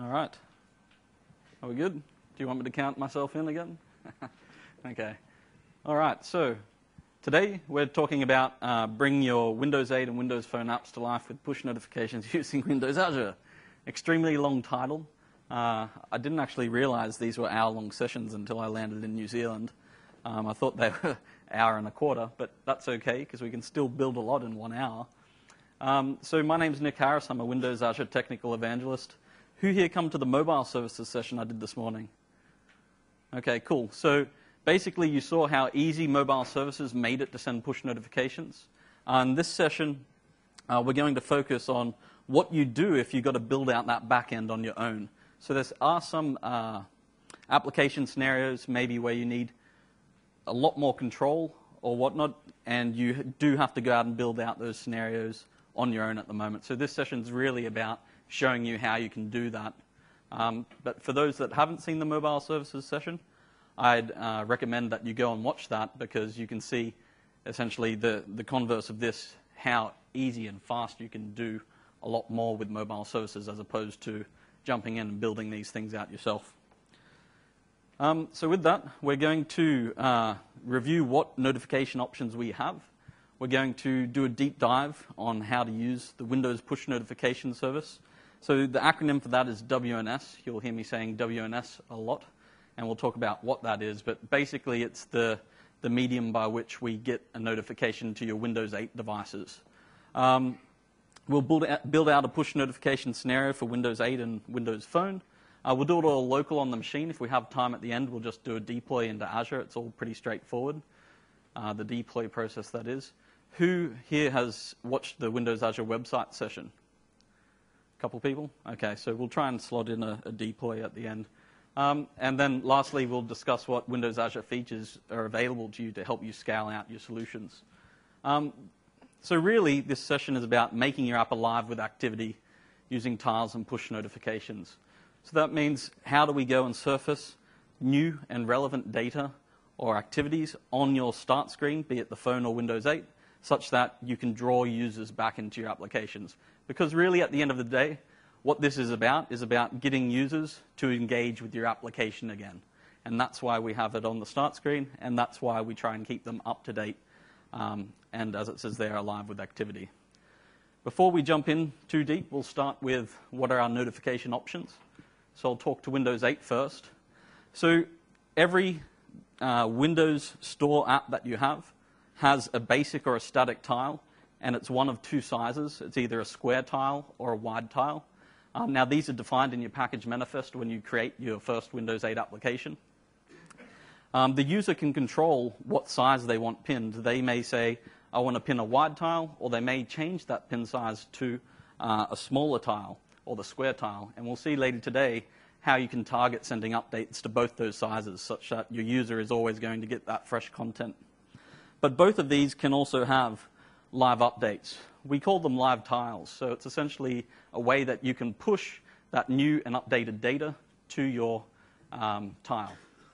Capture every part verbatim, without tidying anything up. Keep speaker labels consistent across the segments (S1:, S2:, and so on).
S1: All right. Are we good? Do you want me to count myself in again? Okay. All right. So today we're talking about uh, bringing your Windows eight and Windows Phone apps to life with push notifications using Windows Azure. Extremely long title. Uh, I didn't actually realize these were hour-long sessions until I landed in New Zealand. Um, I thought they were an hour and a quarter, but that's okay because we can still build a lot in one hour. Um, so my name's Nick Harris. I'm a Windows Azure Technical Evangelist. Who here come to the mobile services session I did this morning? Okay, cool. So basically you saw how easy mobile services made it to send push notifications. Uh, in this session, uh, we're going to focus on what you do if you've got to build out that back end on your own. So there are some uh, application scenarios maybe where you need a lot more control or whatnot, and you do have to go out and build out those scenarios on your own at the moment. So this session is really about showing you how you can do that. Um, but for those that haven't seen the mobile services session, I'd uh, recommend that you go and watch that because you can see essentially the, the converse of this, how easy and fast you can do a lot more with mobile services as opposed to jumping in and building these things out yourself. Um, so with that, we're going to uh, review what notification options we have. We're going to do a deep dive on how to use the Windows Push Notification Service. So the acronym for that is W N S. You'll hear me saying W N S a lot, and we'll talk about what that is. But basically, it's the, the medium by which we get a notification to your Windows eight devices. Um, we'll build out, build out a push notification scenario for Windows eight and Windows Phone. Uh, we'll do it all local on the machine. If we have time at the end, we'll just do a deploy into Azure. It's all pretty straightforward, uh, the deploy process that is. Who here has watched the Windows Azure website session? A couple people? Okay, so we'll try and slot in a, a deploy at the end. Um, and then lastly, we'll discuss what Windows Azure features are available to you to help you scale out your solutions. Um, so really, this session is about making your app alive with activity using tiles and push notifications. So that means how do we go and surface new and relevant data or activities on your start screen, be it the phone or Windows eight, such that you can draw users back into your applications. Because really, at the end of the day, what this is about is about getting users to engage with your application again. And that's why we have it on the start screen, and that's why we try and keep them up to date. Um, and as it says there, alive with activity. Before we jump in too deep, we'll start with what are our notification options. So I'll talk to Windows eight first. So every uh, Windows Store app that you have has a basic or a static tile, and it's one of two sizes. It's either a square tile or a wide tile. Um, now, these are defined in your package manifest when you create your first Windows eight application. Um, the user can control what size they want pinned. They may say, I want to pin a wide tile, or they may change that pin size to uh, a smaller tile, or the square tile. And we'll see later today how you can target sending updates to both those sizes such that your user is always going to get that fresh content. But both of these can also have live updates. We call them live tiles. So it's essentially a way that you can push that new and updated data to your um, tile.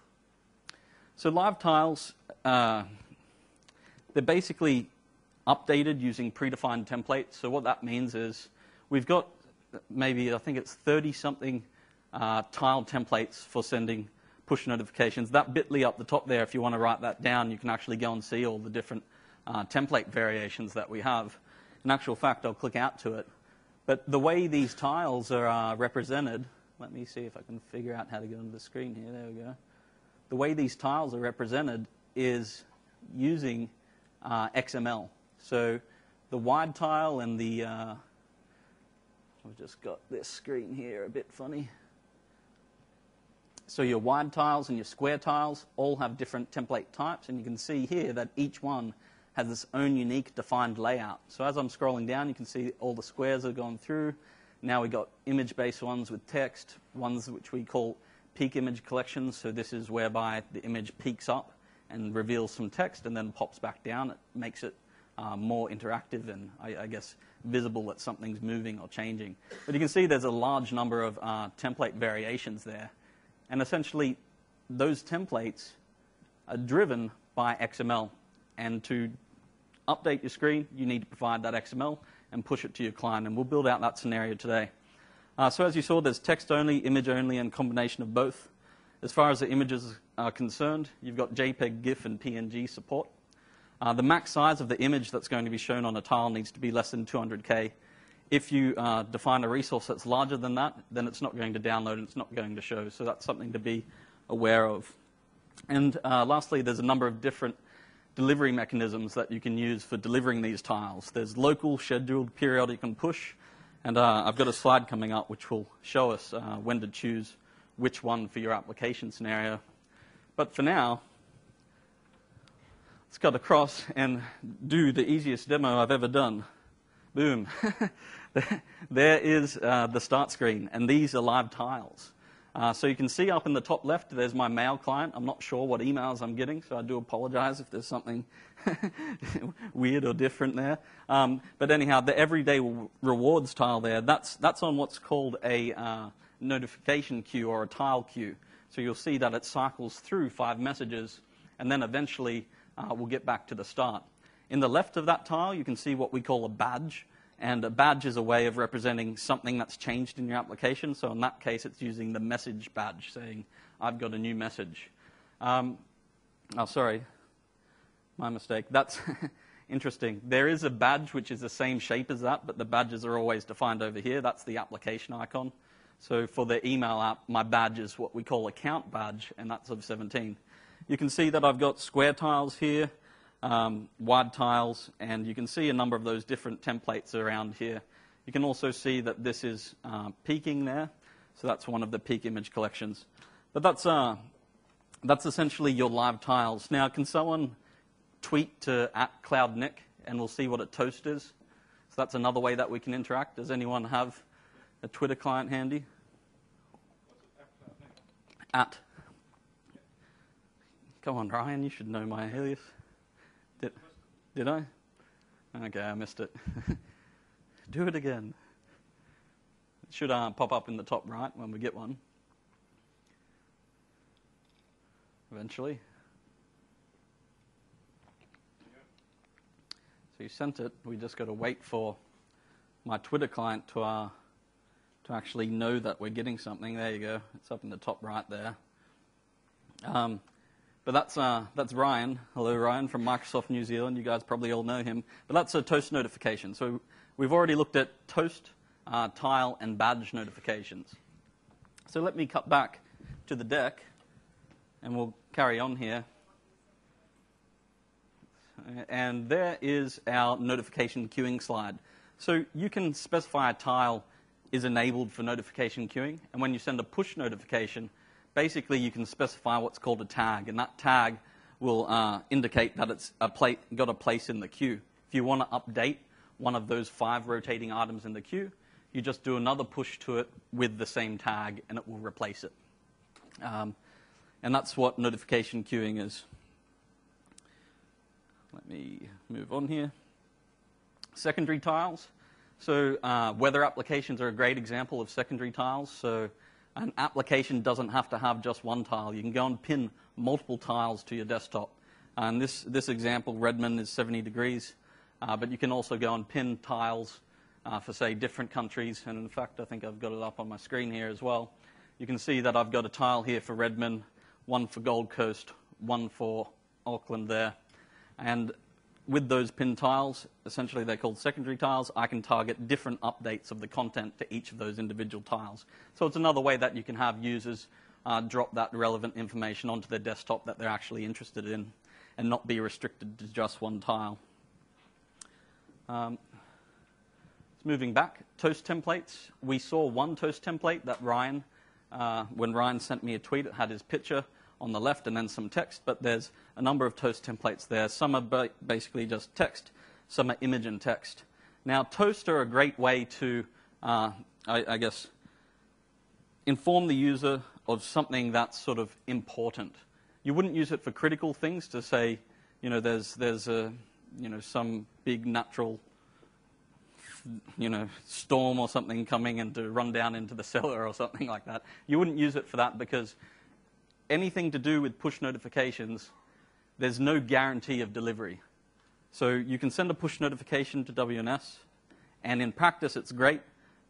S1: So live tiles, uh, they're basically updated using predefined templates. So what that means is we've got maybe, I think it's thirty-something uh, tile templates for sending push notifications. That bit dot L Y up the top there, if you want to write that down, you can actually go and see all the different uh, template variations that we have. In actual fact, I'll click out to it. But the way these tiles are uh, represented, let me see if I can figure out how to get onto the screen here. There we go. The way these tiles are represented is using uh, X M L. So the wide tile and the... Uh, I've just got this screen here a bit funny. So your wide tiles and your square tiles all have different template types, and you can see here that each one has its own unique defined layout. So as I'm scrolling down, you can see all the squares have gone through. Now we've got image-based ones with text, ones which we call peak image collections. So this is whereby the image peaks up and reveals some text and then pops back down. It makes it uh, more interactive and, I, I guess, visible that something's moving or changing. But you can see there's a large number of uh, template variations there. And essentially, those templates are driven by X M L. And to update your screen, you need to provide that X M L and push it to your client. And we'll build out that scenario today. Uh, so as you saw, there's text only, image only, and combination of both. As far as the images are concerned, you've got JPEG, GIF, and P N G support. Uh, the max size of the image that's going to be shown on a tile needs to be less than two hundred K. If you uh, define a resource that's larger than that, then it's not going to download and it's not going to show. So that's something to be aware of. And uh, lastly, there's a number of different delivery mechanisms that you can use for delivering these tiles. There's local, scheduled, periodic, and push. And uh, I've got a slide coming up which will show us uh, when to choose which one for your application scenario. But for now, let's cut across and do the easiest demo I've ever done. Boom. There is uh, the start screen, and these are live tiles. Uh, so you can see up in the top left, there's my mail client. I'm not sure what emails I'm getting, so I do apologize if there's something weird or different there. Um, but anyhow, the everyday rewards tile there, that's, that's on what's called a uh, notification queue or a tile queue. So you'll see that it cycles through five messages, and then eventually uh, we'll get back to the start. In the left of that tile, you can see what we call a badge. And a badge is a way of representing something that's changed in your application. So in that case, it's using the message badge, saying, I've got a new message. Um, oh, sorry. My mistake. That's interesting. There is a badge which is the same shape as that, but the badges are always defined over here. That's the application icon. So for the email app, my badge is what we call account badge, and that's of seventeen. You can see that I've got square tiles here. Um, wide tiles, and you can see a number of those different templates around here. You can also see that this is uh, peaking there, so that's one of the peak image collections. But that's, uh, that's essentially your live tiles. Now, can someone tweet to at CloudNick, and we'll see what a toast is? So that's another way that we can interact. Does anyone have a Twitter client handy? At. Come on, Ryan, you should know my alias. Did, did I? Okay, I missed it. Do it again. It should uh, pop up in the top right when we get one. Eventually. So you sent it. We just got to wait for my Twitter client to, uh, to actually know that we're getting something. There you go. It's up in the top right there. Um, But that's, uh, that's Ryan. Hello, Ryan, from Microsoft New Zealand. You guys probably all know him. But that's a toast notification. So we've already looked at toast, uh, tile, and badge notifications. So let me cut back to the deck, and we'll carry on here. And there is our notification queuing slide. So you can specify a tile is enabled for notification queuing. And when you send a push notification, basically, you can specify what's called a tag, and that tag will uh, indicate that it's a pla- got a place in the queue. If you want to update one of those five rotating items in the queue, you just do another push to it with the same tag, and it will replace it. Um, and that's what notification queuing is. Let me move on here. Secondary tiles. So uh, weather applications are a great example of secondary tiles. So an application doesn't have to have just one tile. You can go and pin multiple tiles to your desktop. And this, this example, Redmond, is seventy degrees. Uh, but you can also go and pin tiles uh, for, say, different countries. And in fact, I think I've got it up on my screen here as well. You can see that I've got a tile here for Redmond, one for Gold Coast, one for Auckland there. And with those pinned tiles, essentially they're called secondary tiles, I can target different updates of the content to each of those individual tiles. So it's another way that you can have users uh, drop that relevant information onto their desktop that they're actually interested in and not be restricted to just one tile. Um, moving back, toast templates. We saw one toast template that Ryan, uh, when Ryan sent me a tweet, it had his picture on the left and then some text, but there's a number of toast templates there. Some are ba- basically just text, some are image and text. Now, toast are a great way to, uh, I, I guess, inform the user of something that's sort of important. You wouldn't use it for critical things to say, you know, there's there's a, you know, some big natural, you know, storm or something coming and to run down into the cellar or something like that. You wouldn't use it for that because anything to do with push notifications, there's no guarantee of delivery. So you can send a push notification to W N S, and in practice it's great,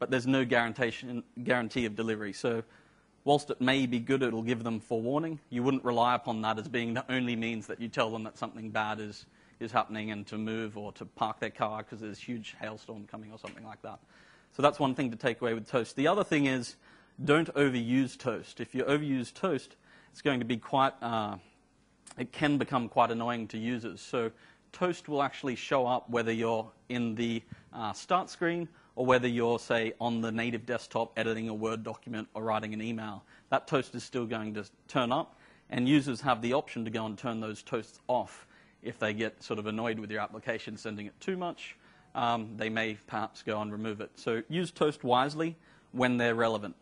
S1: but there's no guarantee, guarantee of delivery. So whilst it may be good, it'll give them forewarning, you wouldn't rely upon that as being the only means that you tell them that something bad is, is happening and to move or to park their car because there's a huge hailstorm coming or something like that. So that's one thing to take away with Toast. The other thing is, don't overuse Toast. If you overuse Toast, it's going to be quite, uh, it can become quite annoying to users. So Toast will actually show up whether you're in the uh, start screen or whether you're, say, on the native desktop editing a Word document or writing an email. That Toast is still going to turn up, and users have the option to go and turn those Toasts off if they get sort of annoyed with your application sending it too much. Um, they may perhaps go and remove it. So use Toast wisely when they're relevant.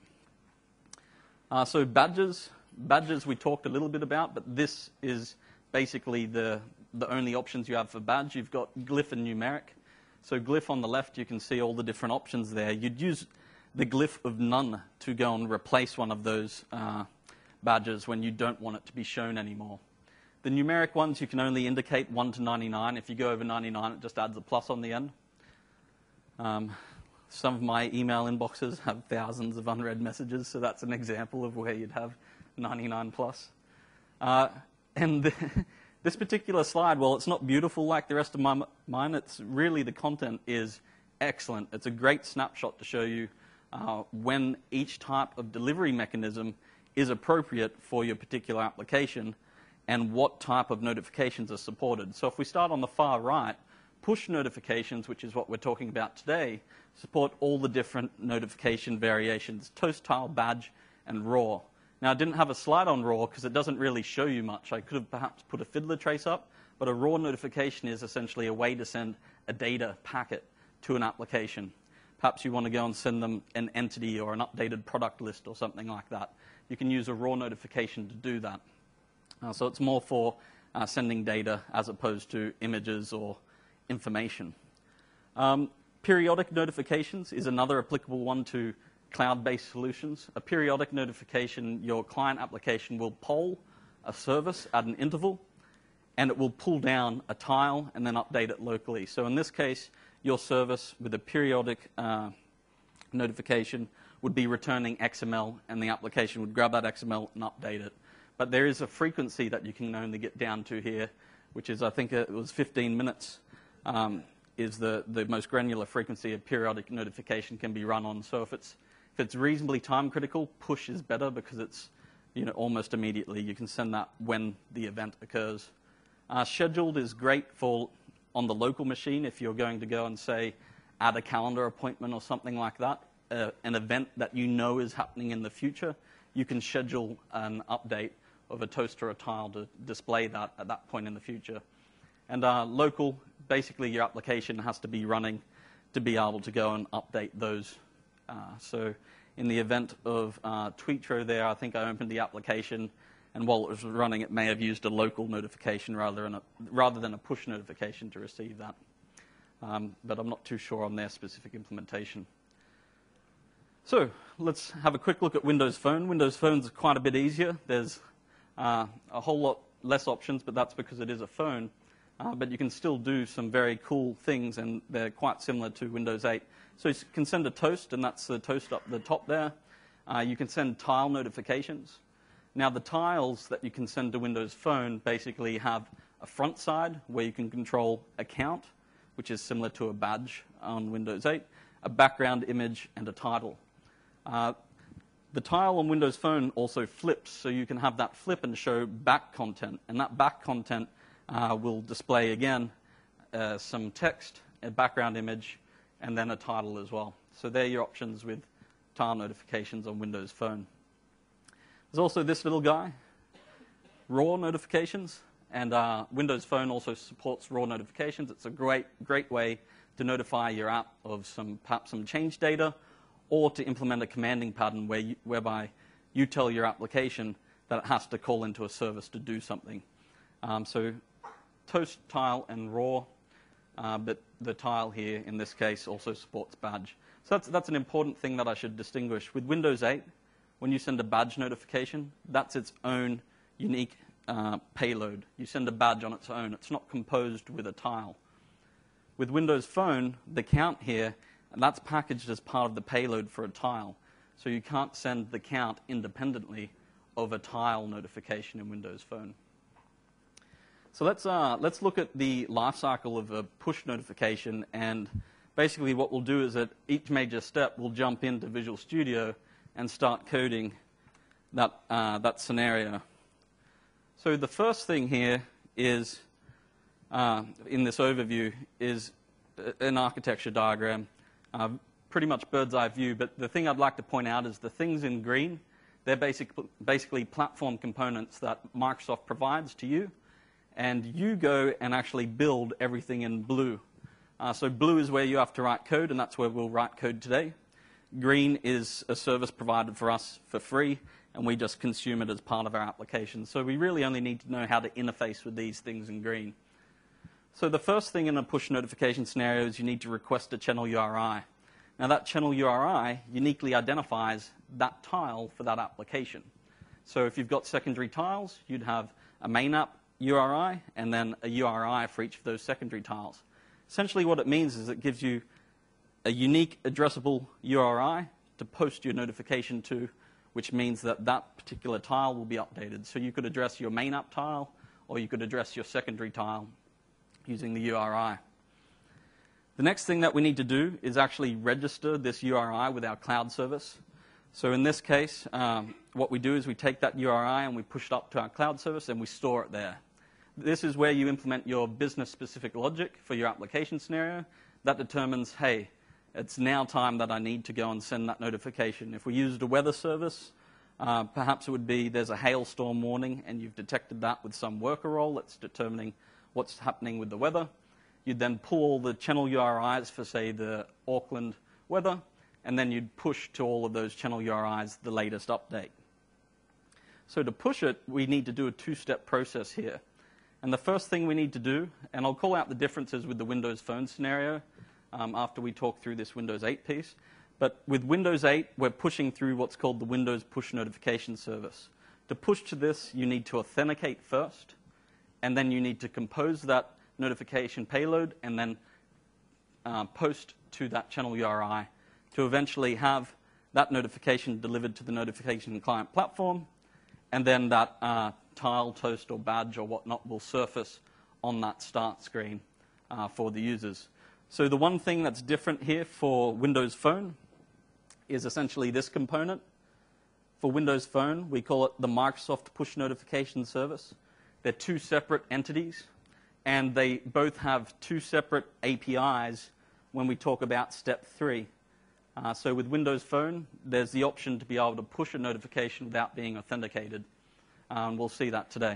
S1: Uh, so badges. Badges we talked a little bit about, but this is basically the, the only options you have for badge. You've got glyph and numeric. So glyph on the left, you can see all the different options there. You'd use the glyph of none to go and replace one of those uh, badges when you don't want it to be shown anymore. The numeric ones, you can only indicate one to ninety-nine. If you go over ninety-nine, it just adds a plus on the end. Um, some of my email inboxes have thousands of unread messages, so that's an example of where you'd have ninety-nine plus. Uh, and the, this particular slide, well, it's not beautiful like the rest of my, mine. It's really, the content is excellent. It's a great snapshot to show you uh, when each type of delivery mechanism is appropriate for your particular application and what type of notifications are supported. So if we start on the far right, push notifications, which is what we're talking about today, support all the different notification variations, Toast, Tile, Badge, and Raw. Now, I didn't have a slide on Raw because it doesn't really show you much. I could have perhaps put a fiddler trace up, but a Raw notification is essentially a way to send a data packet to an application. Perhaps you want to go and send them an entity or an updated product list or something like that. You can use a Raw notification to do that. Uh, so it's more for uh, sending data as opposed to images or information. Um, periodic notifications is another applicable one to cloud-based solutions. A periodic notification, your client application will poll a service at an interval, and it will pull down a tile and then update it locally. So in this case, your service with a periodic uh, notification would be returning X M L, and the application would grab that X M L and update it. But there is a frequency that you can only get down to here, which is, I think it was fifteen minutes, um, is the, the most granular frequency a periodic notification can be run on. So if it's If it's reasonably time critical, push is better because it's, you know, almost immediately. You can send that when the event occurs. Uh, scheduled is great for on the local machine if you're going to go and, say, add a calendar appointment or something like that, uh, an event that you know is happening in the future. You can schedule an update of a Toast or a Tile to display that at that point in the future. And uh, local, basically your application has to be running to be able to go and update those. Uh, so in the event of uh, Tweetro there, I think I opened the application, and while it was running, it may have used a local notification rather than a, rather than a push notification to receive that. Um, but I'm not too sure on their specific implementation. So let's have a quick look at Windows Phone. Windows Phone's quite a bit easier. There's uh, a whole lot less options, but that's because it is a phone. Uh, but you can still do some very cool things, and they're quite similar to Windows eight. So you can send a Toast, and that's the Toast up the top there. Uh, you can send tile notifications. Now, the tiles that you can send to Windows Phone basically have a front side where you can control account, which is similar to a badge on Windows eight, a background image, and a title. Uh, the tile on Windows Phone also flips, so you can have that flip and show back content, and that back content uh, will display, again, uh, some text, a background image, and then a title as well. So they're your options with tile notifications on Windows Phone. There's also this little guy, RAW notifications, and uh, Windows Phone also supports RAW notifications. It's a great, great way to notify your app of some, perhaps some change data, or to implement a commanding pattern where you, whereby you tell your application that it has to call into a service to do something. Um, so Toast, Tile, and RAW, uh, but the Tile here, in this case, also supports Badge. So that's, that's an important thing that I should distinguish. With Windows eight, when you send a badge notification, that's its own unique uh, payload. You send a badge on its own. It's not composed with a tile. With Windows Phone, the count here and that's packaged as part of the payload for a tile. So you can't send the count independently of a tile notification in Windows Phone. So let's, uh, let's look at the lifecycle of a push notification, and basically what we'll do is at each major step we'll jump into Visual Studio and start coding that, uh, that scenario. So the first thing here is, uh, in this overview, is an architecture diagram. Uh, pretty much bird's eye view, but the thing I'd like to point out is the things in green, they're basic, basically platform components that Microsoft provides to you, and you go and actually build everything in blue. Uh, so blue is where you have to write code, and that's where we'll write code today. Green is a service provided for us for free, and we just consume it as part of our application. So we really only need to know how to interface with these things in green. So the first thing in a push notification scenario is you need to request a channel U R I. Now that channel U R I uniquely identifies that tile for that application. So if you've got secondary tiles, you'd have a main app U R I and then a U R I for each of those secondary tiles. Essentially what it means is it gives you a unique addressable U R I to post your notification to, which means that that particular tile will be updated. So you could address your main app tile, or you could address your secondary tile using the U R I. The next thing that we need to do is actually register this U R I with our cloud service. So in this case, um, what we do is we take that U R I and we push it up to our cloud service and we store it there. This is where you implement your business-specific logic for your application scenario. That determines, hey, it's now time that I need to go and send that notification. If we used a weather service, uh, perhaps it would be there's a hailstorm warning and you've detected that with some worker role that's determining what's happening with the weather. You'd then pull all the channel U R Is for, say, the Auckland weather, and then you'd push to all of those channel U R Is the latest update. So to push it, we need to do a two-step process here. And the first thing we need to do, and I'll call out the differences with the Windows Phone scenario um, after we talk through this Windows eight piece. But with Windows eight, we're pushing through what's called the Windows Push Notification Service. To push to this, you need to authenticate first, and then you need to compose that notification payload and then uh, post to that channel U R I to eventually have that notification delivered to the notification client platform, and then that uh, tile, toast, or badge or whatnot will surface on that start screen uh, for the users. So the one thing that's different here for Windows Phone is essentially this component. For Windows Phone, we call it the Microsoft Push Notification Service. They're two separate entities, and they both have two separate A P Is when we talk about step three. Uh, so with Windows Phone, there's the option to be able to push a notification without being authenticated. Uh, and we'll see that today.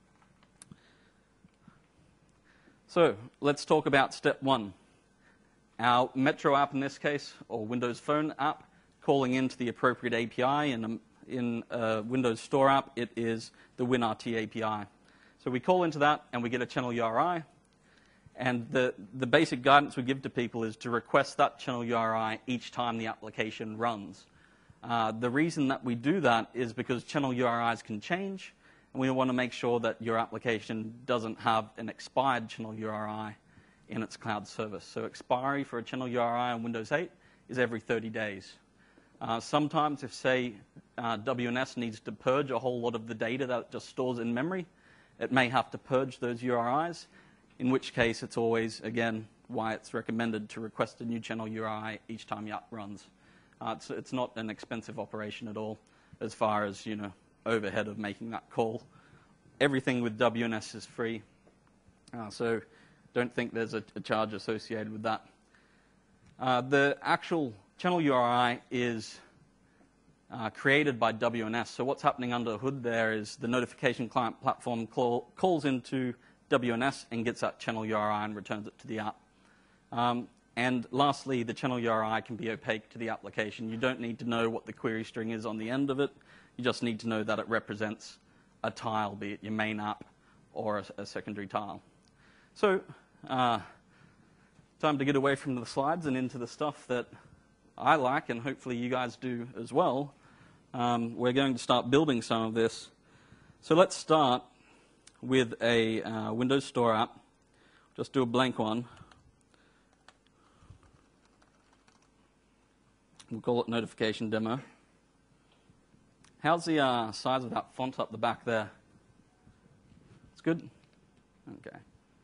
S1: So let's talk about step one. Our Metro app in this case, or Windows Phone app, calling into the appropriate A P I. In a, in a Windows Store app, it is the WinRT A P I. So we call into that and we get a channel U R I. And the, the basic guidance we give to people is to request that channel U R I each time the application runs. Uh, the reason that we do that is because channel U R Is can change, and we want to make sure that your application doesn't have an expired channel U R I in its cloud service. So expiry for a channel U R I on Windows eight is every thirty days. Uh, sometimes if, say, uh, W N S needs to purge a whole lot of the data that it just stores in memory, it may have to purge those U R Is, in which case it's always, again, why it's recommended to request a new channel U R I each time your app runs. Uh, it's, it's not an expensive operation at all as far as, you know, overhead of making that call. Everything with W N S is free, uh, so don't think there's a, a charge associated with that. Uh, the actual channel U R I is Uh, created by W N S. So what's happening under the hood there is the notification client platform call, calls into W N S and gets that channel U R I and returns it to the app. Um, and lastly, the channel U R I can be opaque to the application. You don't need to know what the query string is on the end of it. You just need to know that it represents a tile, be it your main app or a, a secondary tile. So uh, time to get away from the slides and into the stuff that I like, and hopefully you guys do as well. Um, we're going to start building some of this. So let's start with a uh, Windows Store app. Just do a blank one. We'll call it notification demo. How's the uh, size of that font up the back there? It's good? Okay.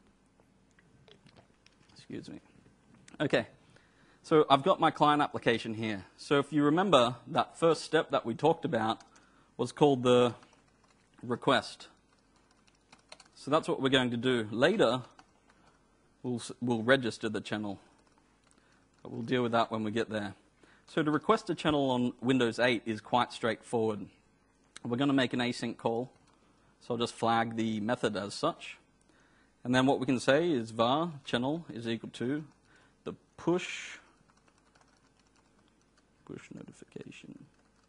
S1: Excuse me. Okay. So I've got my client application here. So if you remember, that first step that we talked about was called the request. So that's what we're going to do. Later, we'll, we'll register the channel. But we'll deal with that when we get there. So to request a channel on Windows eight is quite straightforward. We're going to make an async call. So I'll just flag the method as such. And then what we can say is var channel is equal to the push, push notification.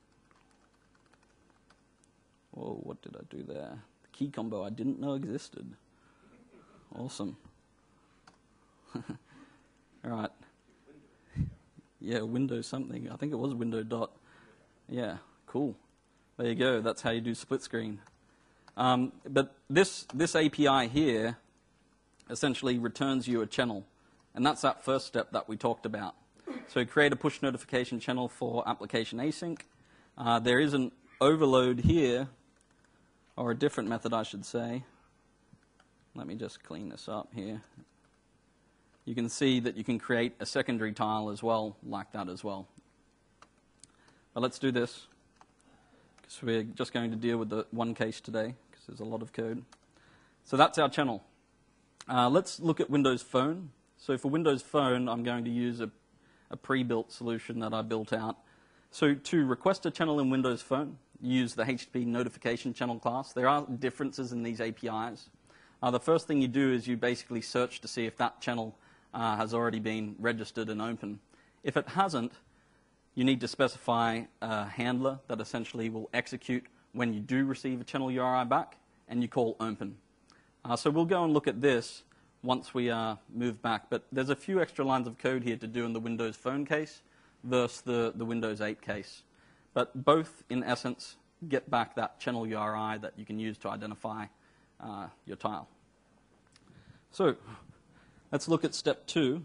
S1: Whoa, what did I do there? The key combo I didn't know existed. Awesome. All right. Yeah, Windows something. I think it was Windows dot. Yeah, cool. There you go. That's how you do split screen. Um, but this, this A P I here essentially returns you a channel. And that's that first step that we talked about. So create a push notification channel for application async. Uh, there is an overload here, or a different method I should say. Let me just clean this up here. You can see that you can create a secondary tile as well, like that as well. But let's do this, because we're just going to deal with the one case today, because there's a lot of code. So that's our channel. Uh, let's look at Windows Phone. So for Windows Phone, I'm going to use a, a pre-built solution that I built out. So to request a channel in Windows Phone, use the H T T P notification channel class. There are differences in these A P Is. Uh, the first thing you do is you basically search to see if that channel uh, has already been registered and open. If it hasn't, you need to specify a handler that essentially will execute when you do receive a channel U R I back, and you call open. Uh, so we'll go and look at this once we uh, move back. But there's a few extra lines of code here to do in the Windows Phone case versus the, the Windows eight case. But both, in essence, get back that channel U R I that you can use to identify uh, your tile. So let's look at step two.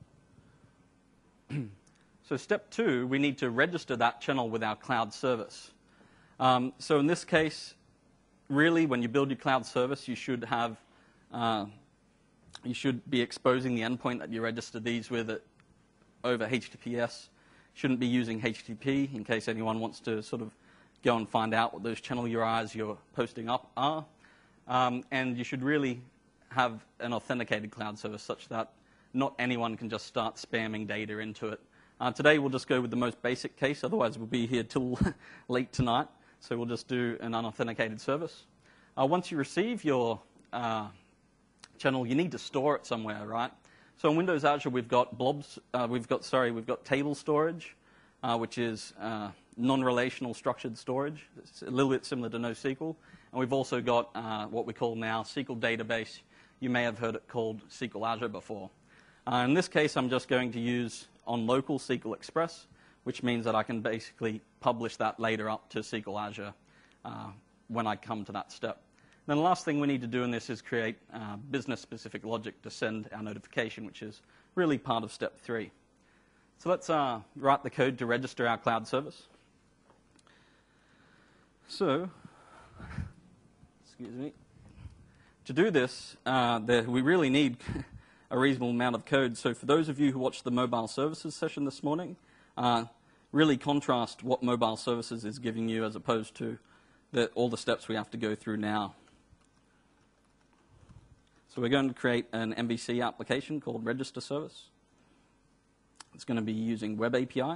S1: So step two, we need to register that channel with our cloud service. Um, so in this case, really, when you build your cloud service, you should have, uh, you should be exposing the endpoint that you register these with it over H T T P S. Shouldn't be using H T T P in case anyone wants to sort of go and find out what those channel U R Is you're posting up are. Um, and you should really have an authenticated cloud service such that not anyone can just start spamming data into it. Uh, today we'll just go with the most basic case, otherwise we'll be here till late tonight. So we'll just do an unauthenticated service. Uh, once you receive your uh, channel, you need to store it somewhere, right? So in Windows Azure, we've got blobs. Uh, we've got sorry, we've got table storage, uh, which is uh, non-relational structured storage. It's a little bit similar to NoSQL, and we've also got uh, what we call now S Q L database. You may have heard it called S Q L Azure before. Uh, in this case, I'm just going to use on local S Q L Express, which means that I can basically publish that later up to S Q L Azure uh, when I come to that step. Then the last thing we need to do in this is create uh, business-specific logic to send our notification, which is really part of step three. So let's uh, write the code to register our cloud service. So, excuse me. To do this, uh, there, we really need a reasonable amount of code. So for those of you who watched the mobile services session this morning, uh, really contrast what mobile services is giving you as opposed to the, all the steps we have to go through now. So we're going to create an M V C application called Register Service. It's going to be using Web A P I.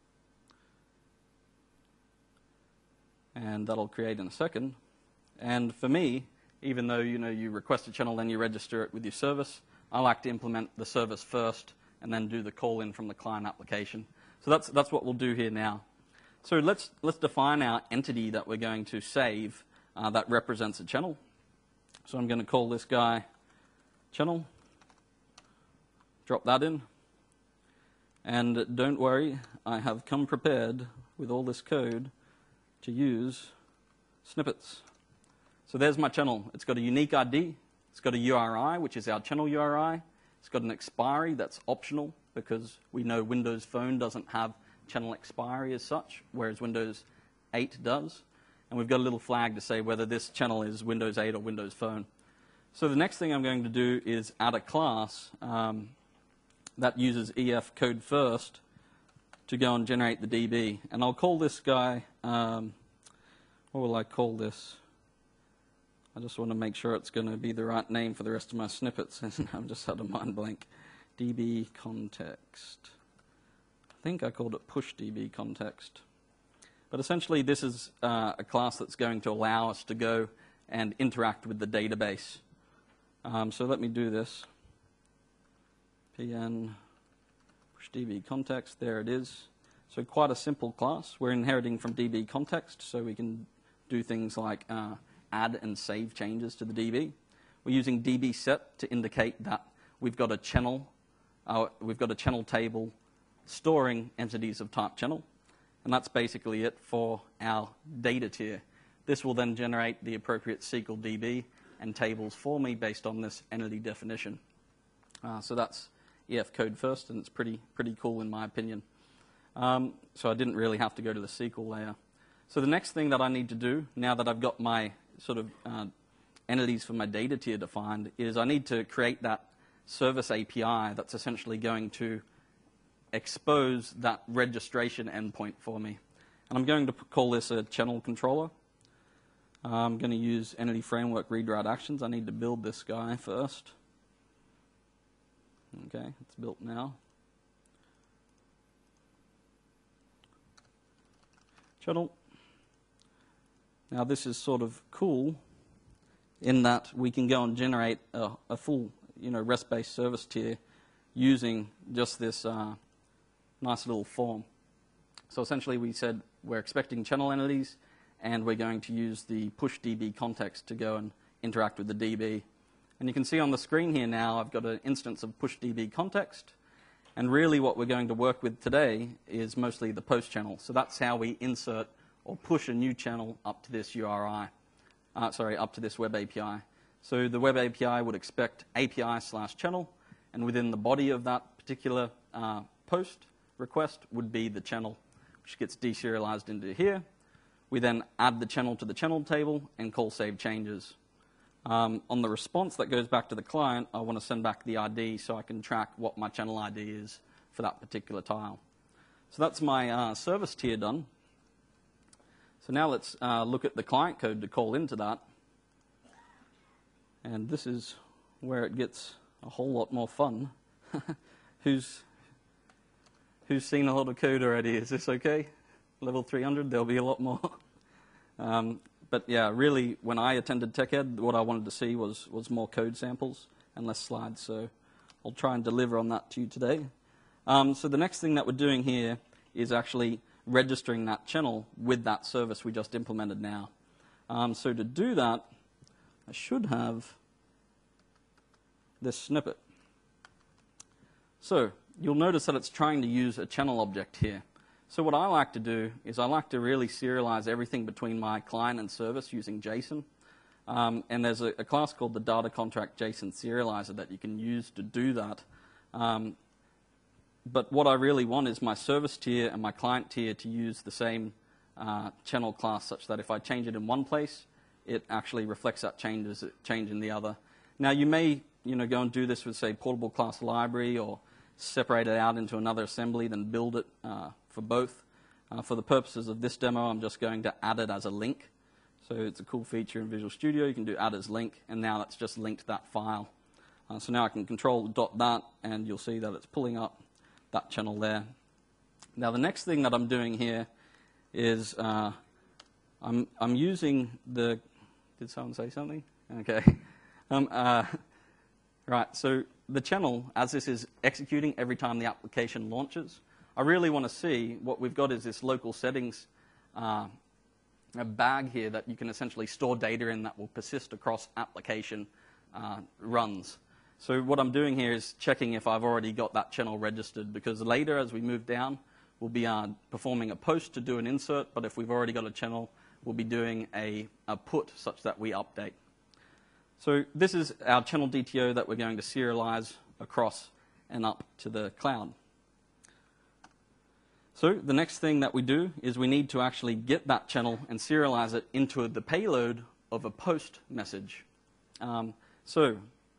S1: And that'll create in a second. And for me, even though you know you request a channel, then you register it with your service, I like to implement the service first and then do the call in from the client application. So that's, that's what we'll do here now. So let's, let's define our entity that we're going to save uh, that represents a channel. So I'm going to call this guy channel, drop that in, and don't worry, I have come prepared with all this code to use snippets. So there's my channel. It's got a unique I D, it's got a U R I, which is our channel U R I, it's got an expiry that's optional because we know Windows Phone doesn't have channel expiry as such, whereas Windows eight does. And we've got a little flag to say whether this channel is Windows eight or Windows Phone. So the next thing I'm going to do is add a class um, that uses E F code first to go and generate the D B. And I'll call this guy, um, what will I call this? I just want to make sure it's going to be the right name for the rest of my snippets. I've just had a mind blank. D B context. I think I called it push D B context. But essentially this is uh, a class that's going to allow us to go and interact with the database. Um, so let me do this. P N push D B context, there it is. So quite a simple class. We're inheriting from D B context, so we can do things like uh, add and save changes to the D B. We're using D B set to indicate that we've got a channel, uh, we've got a channel table storing entities of type channel, and that's basically it for our data tier. This will then generate the appropriate S Q L D B and tables for me based on this entity definition. Uh, so that's E F code first, and it's pretty pretty cool in my opinion. Um, so I didn't really have to go to the S Q L layer. So the next thing that I need to do, now that I've got my sort of uh, entities for my data tier defined, is I need to create that service A P I that's essentially going to expose that registration endpoint for me. And I'm going to call this a channel controller. I'm going to use entity framework read write actions. I need to build this guy first. Okay, it's built now. Channel. Now this is sort of cool in that we can go and generate a, a full, you know, REST-based service tier using just this uh, nice little form. So essentially we said we're expecting channel entities, and we're going to use the push D B context to go and interact with the D B. And you can see on the screen here now I've got an instance of push D B context, and really what we're going to work with today is mostly the post channel. So that's how we insert or push a new channel up to this U R I, uh, sorry, up to this web A P I. So the web A P I would expect A P I slash channel, and within the body of that particular uh, post request would be the channel, which gets deserialized into here. We then add the channel to the channel table and call save changes. Um, on the response that goes back to the client, I want to send back the I D so I can track what my channel I D is for that particular tile. So that's my uh, service tier done. So now let's uh, look at the client code to call into that. And this is where it gets a whole lot more fun. who's, who's seen a lot of code already? Is this okay? Level three hundred, there'll be a lot more. um, but yeah, really, when I attended TechEd, what I wanted to see was, was more code samples and less slides. So I'll try and deliver on that to you today. Um, so the next thing that we're doing here is actually registering that channel with that service we just implemented now. Um, so to do that, I should have this snippet. So you'll notice that it's trying to use a channel object here. So what I like to do is I like to really serialize everything between my client and service using JSON. Um, and there's a, a class called the data contract JSON serializer that you can use to do that. Um, but what I really want is my service tier and my client tier to use the same uh, channel class, such that if I change it in one place, it actually reflects that change as it change in the other. Now you may, you know, go and do this with, say, portable class library, or separate it out into another assembly, then build it uh, for both. Uh, for the purposes of this demo, I'm just going to add it as a link. So it's a cool feature in Visual Studio. You can do add as link, and now that's just linked that file. Uh, so now I can control dot that, and you'll see that it's pulling up that channel there. Now the next thing that I'm doing here is uh, I'm, I'm using the, did someone say something? Okay. um, uh, right, so the channel, as this is executing every time the application launches, I really want to see what we've got is this local settings uh, a bag here that you can essentially store data in that will persist across application uh, runs. So what I'm doing here is checking if I've already got that channel registered, because later as we move down, we'll be uh, performing a post to do an insert, but if we've already got a channel, we'll be doing a, a put such that we update. So this is our channel D T O that we're going to serialize across and up to the cloud. So the next thing that we do is we need to actually get that channel and serialize it into the payload of a post message. Um, so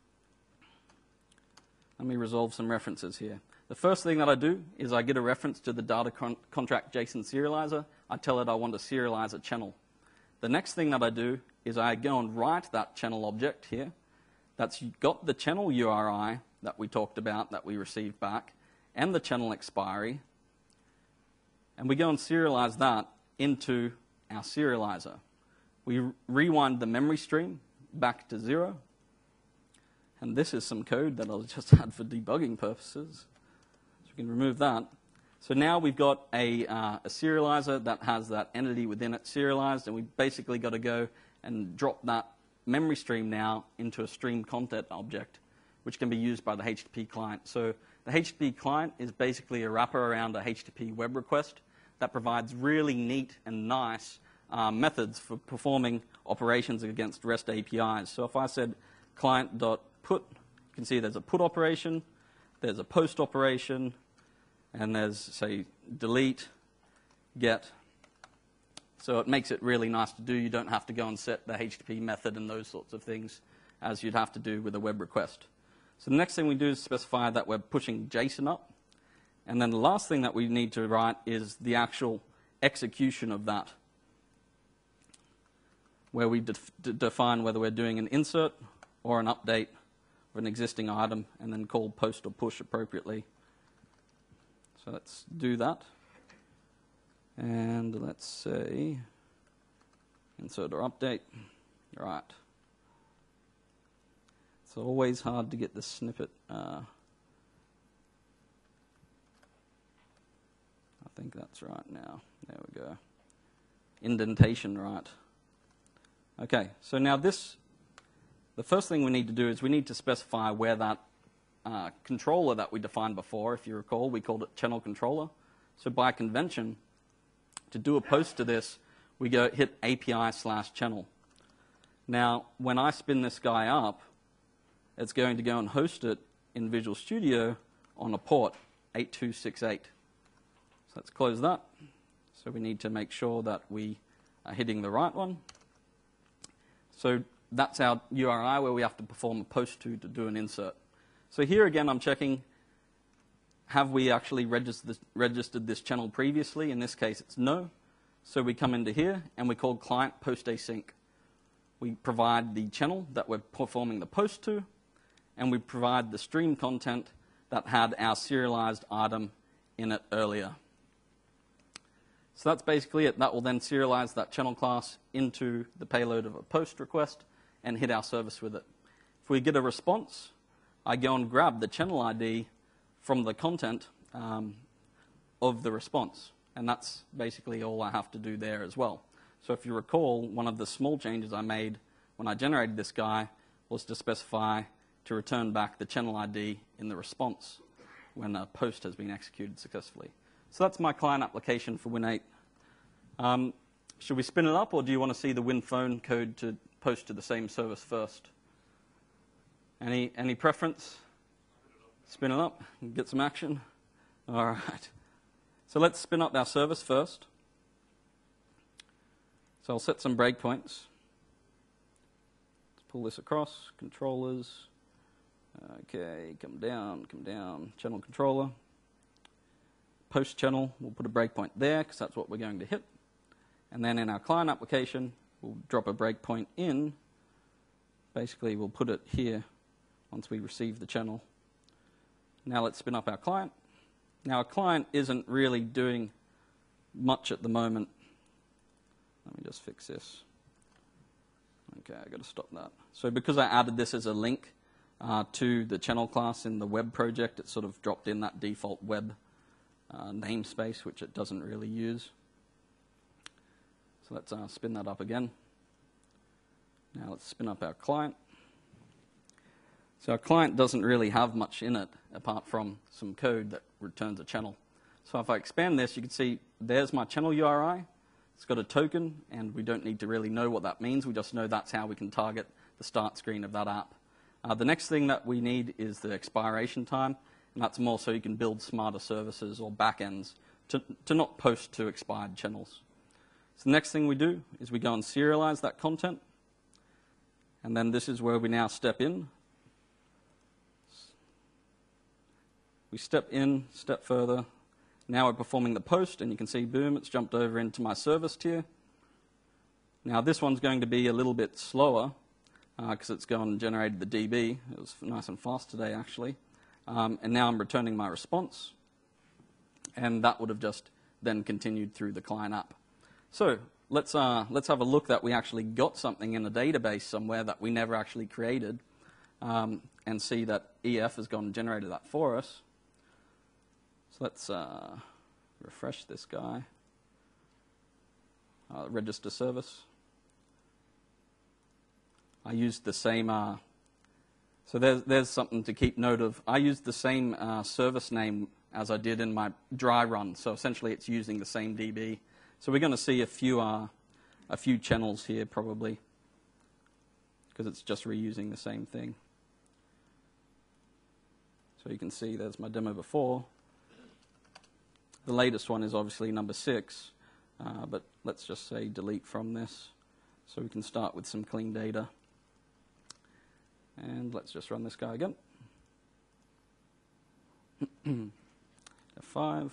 S1: let me resolve some references here. The first thing that I do is I get a reference to the data con contract JSON serializer. I tell it I want to serialize a channel. The next thing that I do is I go and write that channel object here. That's got the channel U R I that we talked about, that we received back, and the channel expiry. And we go and serialize that into our serializer. We rewind the memory stream back to zero. And this is some code that I'll just add for debugging purposes. So we can remove that. So now we've got a, uh, a serializer that has that entity within it serialized, and we basically got to go and drop that memory stream now into a stream content object, which can be used by the H T T P client. So the H T T P client is basically a wrapper around a H T T P web request that provides really neat and nice uh, methods for performing operations against REST A P Is. So if I said client.put, you can see there's a put operation, there's a post operation, and there's, say, delete, get. So it makes it really nice to do. You don't have to go and set the H T T P method and those sorts of things as you'd have to do with a web request. So the next thing we do is specify that we're pushing JSON up. And then the last thing that we need to write is the actual execution of that, where we def define whether we're doing an insert or an update of an existing item, and then call post or push appropriately. So let's do that. And let's say insert or update. Right. It's always hard to get the snippet. Uh, I think that's right now. There we go. Indentation right. Okay, so now this, the first thing we need to do is we need to specify where that uh, controller that we defined before, if you recall, we called it channel controller. So by convention, to do a post to this, we go hit A P I slash channel. Now, when I spin this guy up, it's going to go and host it in Visual Studio on a port eight two six eight. So let's close that. So we need to make sure that we are hitting the right one. So that's our U R I where we have to perform a post to to do an insert. So here again, I'm checking, have we actually registered this, registered this channel previously? In this case, it's no. So we come into here, and we call client post async. We provide the channel that we're performing the post to, and we provide the stream content that had our serialized item in it earlier. So that's basically it. That will then serialize that channel class into the payload of a post request and hit our service with it. If we get a response, I go and grab the channel I D from the content um, of the response. And that's basically all I have to do there as well. So if you recall, one of the small changes I made when I generated this guy was to specify to return back the channel I D in the response when a post has been executed successfully. So that's my client application for Win eight. Um, should we spin it up, or do you want to see the WinPhone code to post to the same service first? Any, any preference? Spin it up and get some action? All right. So let's spin up our service first. So I'll set some breakpoints. Let's pull this across. Controllers. Okay, come down, come down. Channel controller. Post channel, we'll put a breakpoint there because that's what we're going to hit. And then in our client application, we'll drop a breakpoint in. Basically, we'll put it here once we receive the channel. Now let's spin up our client. Now, our client isn't really doing much at the moment. Let me just fix this. Okay, I've got to stop that. So because I added this as a link uh, to the channel class in the web project, it sort of dropped in that default web uh, namespace, which it doesn't really use. So let's uh, spin that up again. Now let's spin up our client. So our client doesn't really have much in it apart from some code that returns a channel. So if I expand this, you can see there's my channel U R I. It's got a token, and we don't need to really know what that means. We just know that's how we can target the start screen of that app. Uh, the next thing that we need is the expiration time, and that's more so you can build smarter services or backends to, to not post to expired channels. So the next thing we do is we go and serialize that content. And then this is where we now step in. We step in, step further. Now we're performing the post, and you can see, boom, it's jumped over into my service tier. Now this one's going to be a little bit slower because uh, it's gone and generated the D B. It was nice and fast today, actually. Um, and now I'm returning my response. And that would have just then continued through the client app. So let's, uh, let's have a look that we actually got something in a database somewhere that we never actually created, um, and see that E F has gone and generated that for us. So let's uh, refresh this guy. Uh, register service. I used the same, uh, so there's, there's something to keep note of. I used the same uh, service name as I did in my dry run, so essentially it's using the same D B. So we're going to see a few, uh, a few channels here probably, because it's just reusing the same thing. So you can see there's my demo before. The latest one is obviously number six, uh, but let's just say delete from this, so we can start with some clean data. And let's just run this guy again. F five.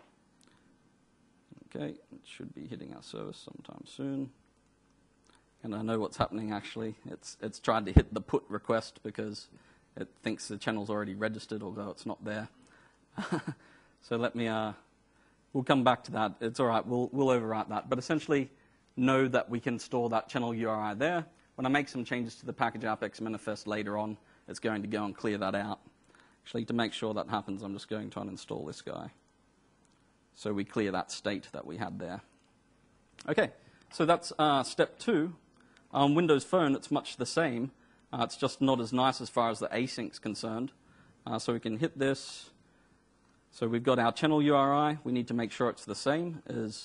S1: Okay, it should be hitting our service sometime soon. And I know what's happening actually. It's, it's tried to hit the put request because it thinks the channel's already registered, although it's not there. So let me, uh, we'll come back to that. It's all right, we'll, we'll overwrite that. But essentially, know that we can store that channel U R I there. When I make some changes to the package app.x manifest later on, it's going to go and clear that out. Actually, to make sure that happens, I'm just going to uninstall this guy. So we clear that state that we had there. Okay, so that's uh, step two. On Windows Phone, it's much the same. Uh, it's just not as nice as far as the async is concerned. Uh, so we can hit this. So we've got our channel U R I. We need to make sure it's the same as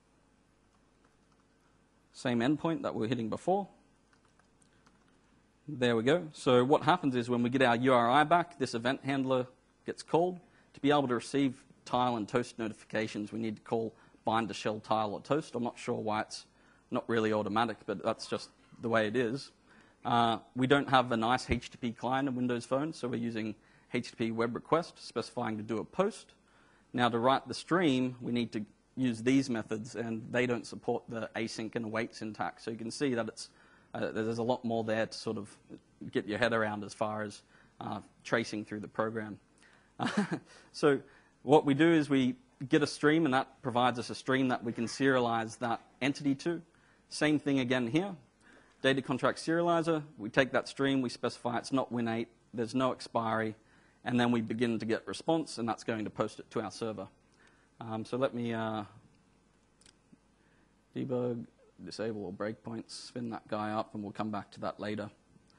S1: same endpoint that we were hitting before. There we go. So what happens is when we get our U R I back, this event handler gets called. To be able to receive tile and toast notifications, we need to call bind to shell tile or toast. I'm not sure why it's not really automatic, but that's just the way it is. Uh, we don't have a nice H T T P client in Windows Phone, so we're using H T T P web request specifying to do a post. Now to write the stream, we need to use these methods, and they don't support the async and await syntax. So you can see that it's Uh, there's a lot more there to sort of get your head around as far as uh, tracing through the program. So what we do is we get a stream, and that provides us a stream that we can serialize that entity to. Same thing again here. Data contract serializer, we take that stream, we specify it's not win eight, there's no expiry, and then we begin to get response, and that's going to post it to our server. Um, so let me uh, debug. Disable all breakpoints, spin that guy up, and we'll come back to that later.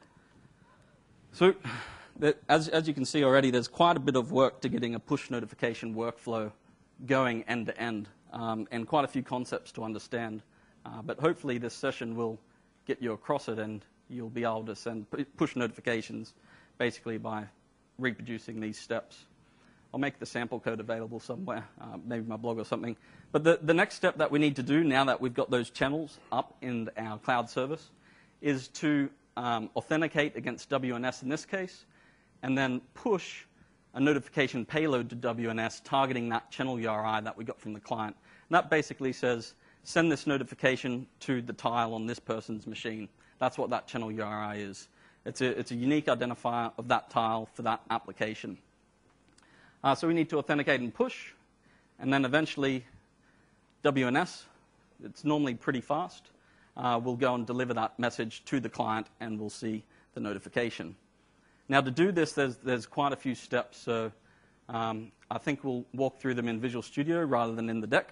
S1: So that, as, as you can see already, there's quite a bit of work to getting a push notification workflow going end to end, um, and quite a few concepts to understand. Uh, but hopefully this session will get you across it, and you'll be able to send push notifications basically by reproducing these steps. I'll make the sample code available somewhere, uh, maybe my blog or something. But the, the next step that we need to do now that we've got those channels up in our cloud service is to um, authenticate against W N S in this case, and then push a notification payload to W N S targeting that channel U R I that we got from the client. And that basically says, send this notification to the tile on this person's machine. That's what that channel U R I is. It's a, it's a unique identifier of that tile for that application. Uh, so we need to authenticate and push, and then eventually W N S, it's normally pretty fast, uh, we'll go and deliver that message to the client, and we'll see the notification. Now to do this, there's, there's quite a few steps, so um, I think we'll walk through them in Visual Studio rather than in the deck.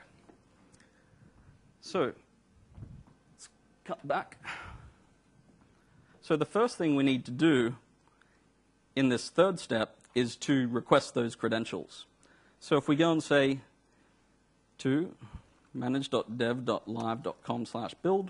S1: So let's cut back. So the first thing we need to do in this third step is to request those credentials. So if we go and say to manage dot dev dot live dot com slash build,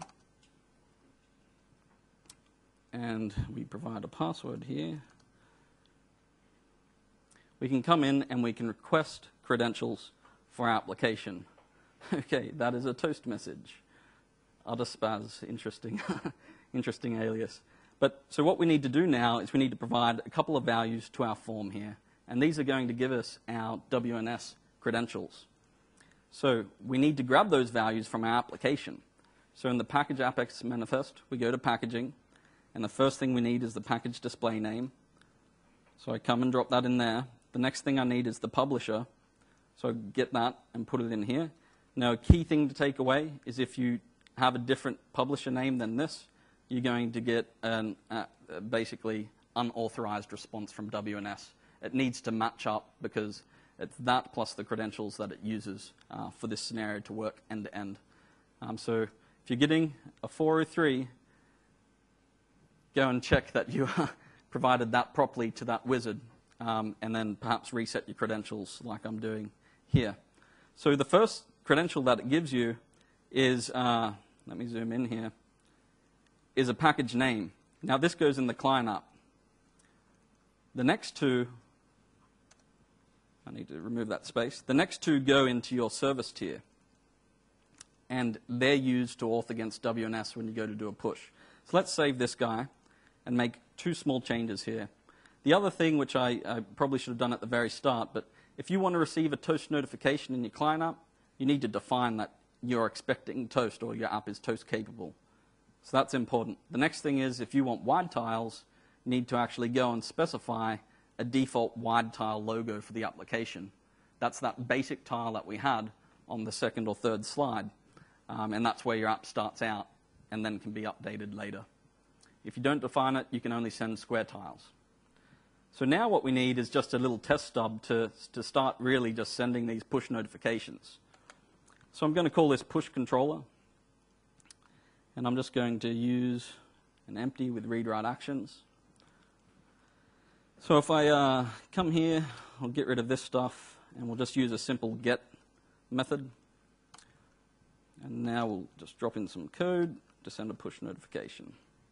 S1: and we provide a password here, we can come in and we can request credentials for our application. Okay, that is a toast message. Other spaz, interesting, interesting alias. But so what we need to do now is we need to provide a couple of values to our form here. And these are going to give us our W N S credentials. So we need to grab those values from our application. So in the package Apex manifest, we go to packaging. And the first thing we need is the package display name. So I come and drop that in there. The next thing I need is the publisher. So I get that and put it in here. Now, a key thing to take away is if you have a different publisher name than this, you're going to get an uh, basically unauthorized response from W N S. It needs to match up because it's that plus the credentials that it uses uh, for this scenario to work end to end. Um, so if you're getting a four oh three, go and check that you provided that properly to that wizard, um, and then perhaps reset your credentials like I'm doing here. So the first credential that it gives you is, uh, let me zoom in here, is a package name. Now this goes in the client app. The next two, I need to remove that space. The next two go into your service tier. And they're used to auth against W N S when you go to do a push. So let's save this guy and make two small changes here. The other thing, which I, I probably should have done at the very start, but if you want to receive a toast notification in your client app, you need to define that you're expecting toast or your app is toast capable. So that's important. The next thing is if you want wide tiles, you need to actually go and specify a default wide tile logo for the application. That's that basic tile that we had on the second or third slide. Um, and that's where your app starts out and then can be updated later. If you don't define it, you can only send square tiles. So now what we need is just a little test stub to, to start really just sending these push notifications. So I'm going to call this push controller. And I'm just going to use an empty with read-write actions. So if I uh, come here, I'll get rid of this stuff, and we'll just use a simple get method. And now we'll just drop in some code to send a push notification.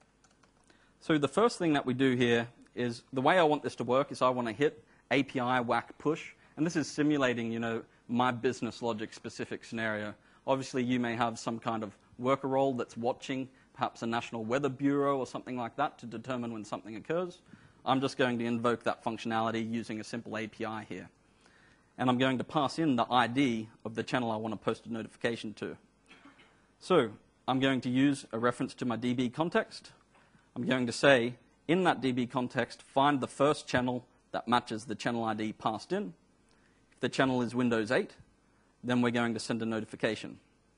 S1: So the first thing that we do here is, the way I want this to work is I want to hit A P I whack push. And this is simulating, you know, my business logic specific scenario. Obviously, you may have some kind of worker role that's watching, perhaps a National Weather Bureau or something like that to determine when something occurs. I'm just going to invoke that functionality using a simple A P I here. And I'm going to pass in the I D of the channel I want to post a notification to. So I'm going to use a reference to my D B context. I'm going to say, in that D B context, find the first channel that matches the channel I D passed in. If the channel is Windows eight, then we're going to send a notification.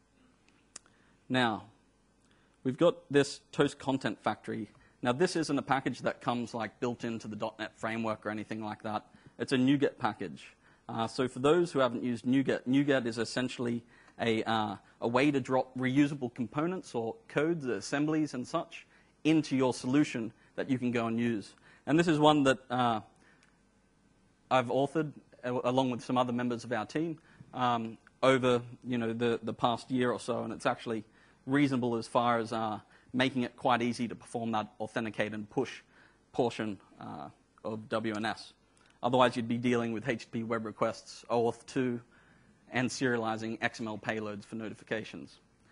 S1: Now, we've got this Toast Content Factory. Now, this isn't a package that comes like built into the dot net framework or anything like that. It's a NuGet package. Uh, so for those who haven't used NuGet, NuGet is essentially a, uh, a way to drop reusable components or codes, assemblies and such into your solution that you can go and use. And this is one that uh, I've authored uh, along with some other members of our team um, over you know, the, the past year or so, and it's actually reasonable as far as uh, making it quite easy to perform that authenticate and push portion uh, of W N S. Otherwise, you'd be dealing with H T T P web requests, O auth two, and serializing X M L payloads for notifications.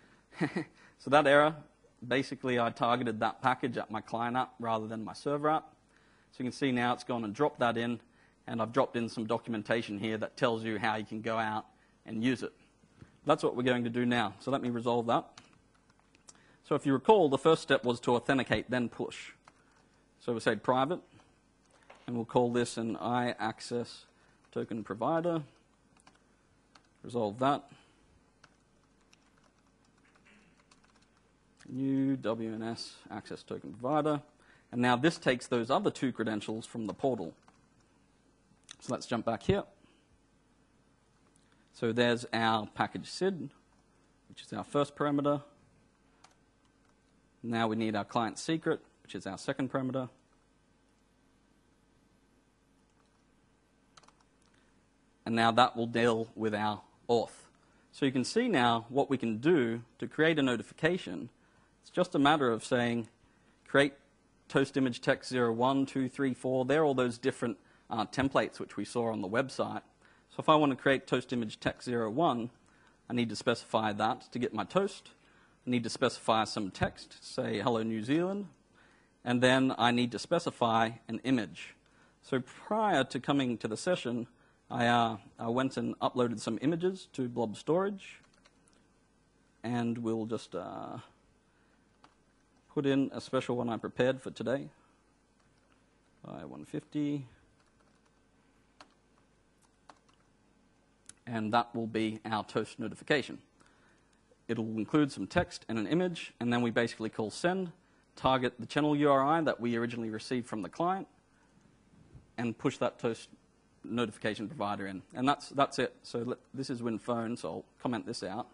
S1: So that error, basically I targeted that package at my client app rather than my server app. So you can see now it's gone and dropped that in, and I've dropped in some documentation here that tells you how you can go out and use it. That's what we're going to do now. So let me resolve that. So if you recall, the first step was to authenticate, then push. So we'll say private, and we'll call this an iAccess token provider. Resolve that. New W N S access token provider. And now this takes those other two credentials from the portal. So let's jump back here. So there's our package S I D, which is our first parameter. Now we need our client secret, which is our second parameter. And now that will deal with our auth. So you can see now what we can do to create a notification. It's just a matter of saying, create toast image text zero one two three four. They're all those different uh, templates which we saw on the website. So if I want to create toast image text zero one, I need to specify that to get my toast. I need to specify some text, say hello New Zealand, and then I need to specify an image. So prior to coming to the session, I, uh, I went and uploaded some images to Blob Storage, and we'll just uh, put in a special one I prepared for today. I one fifty. And that will be our toast notification. It'll include some text and an image, and then we basically call send, target the channel U R I that we originally received from the client, and push that toast notification provider in. And that's, that's it. So let, this is WinPhone, so I'll comment this out.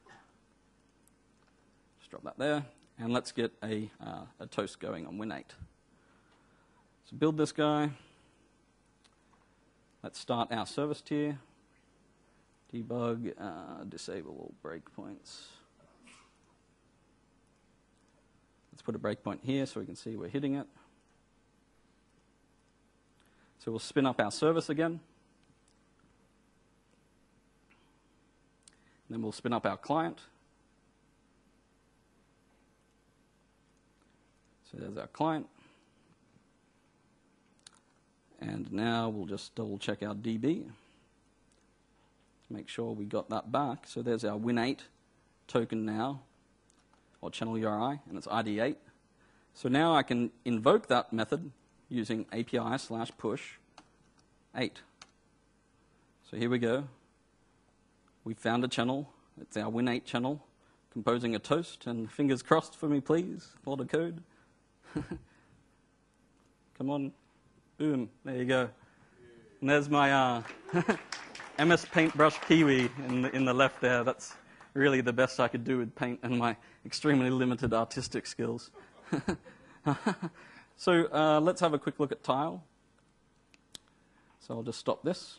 S1: Just drop that there. And let's get a, uh, a toast going on Win eight. So build this guy. Let's start our service tier. Debug, uh, disable all breakpoints. Let's put a breakpoint here so we can see we're hitting it. So we'll spin up our service again. And then we'll spin up our client. So there's our client. And now we'll just double check our D B. Make sure we got that back. So there's our Win eight token now, or channel U R I, and it's I D eight. So now I can invoke that method using A P I slash push eight. So here we go. We found a channel. It's our Win eight channel, composing a toast, and fingers crossed for me, please, for the code. Come on. Boom. There you go. And there's my uh, M S Paintbrush Kiwi in the, in the left there. That's really the best I could do with paint and my extremely limited artistic skills. So uh, let's have a quick look at tile. So I'll just stop this.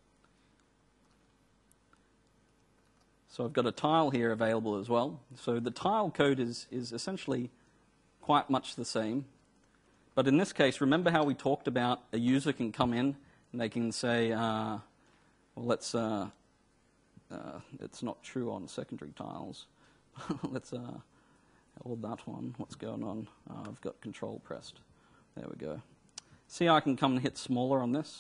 S1: So I've got a tile here available as well. So the tile code is, is essentially quite much the same. But in this case, remember how we talked about a user can come in and they can say, uh, well, let's, uh, uh, it's not true on secondary tiles. let's uh, hold that one. What's going on? Uh, I've got control pressed. There we go. See how I can come and hit smaller on this?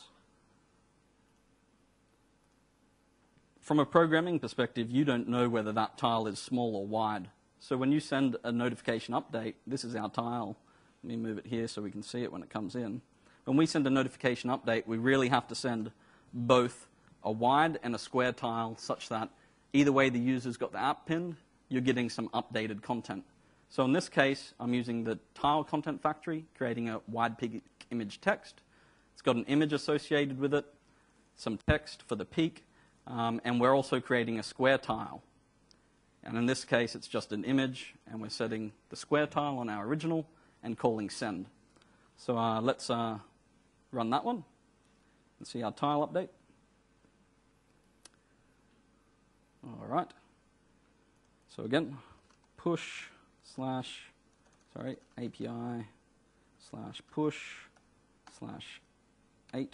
S1: From a programming perspective, you don't know whether that tile is small or wide. So when you send a notification update, this is our tile. Let me move it here so we can see it when it comes in. When we send a notification update, we really have to send both a wide and a square tile such that either way the user's got the app pinned, you're getting some updated content. So in this case, I'm using the tile content factory, creating a wide peak image text. It's got an image associated with it, some text for the peak, um, and we're also creating a square tile. And in this case, it's just an image, and we're setting the square tile on our original and calling send. So uh, let's uh, run that one and see our tile update. All right. So again, push slash, sorry, A P I slash push slash eight.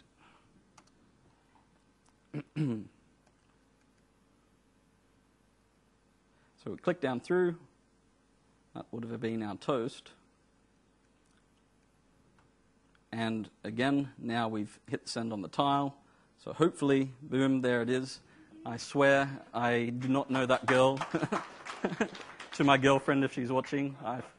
S1: So we click down through. That would have been our toast. And again, now we've hit send on the tile. So hopefully, boom, there it is. I swear I do not know that girl. To my girlfriend, if she's watching.